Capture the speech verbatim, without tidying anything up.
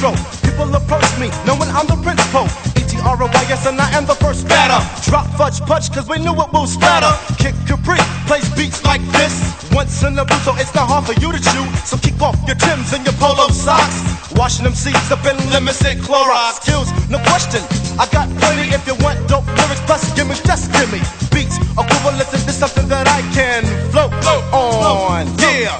intro. People approach me, knowing I'm the principal. E T R O Y S and I am the first batter. Drop fudge punch, cause we knew it will spatter. Kick Capri, plays beats like this. Once in a blue, so it's not hard for you to chew. So kick off your Timbs and your polo socks. Washing them seeds up in limited Clorox. Skills, no question, I got plenty. If you want dope lyrics, plus gimmicks, just give me beats equivalent to this, something that I can float on. Yeah.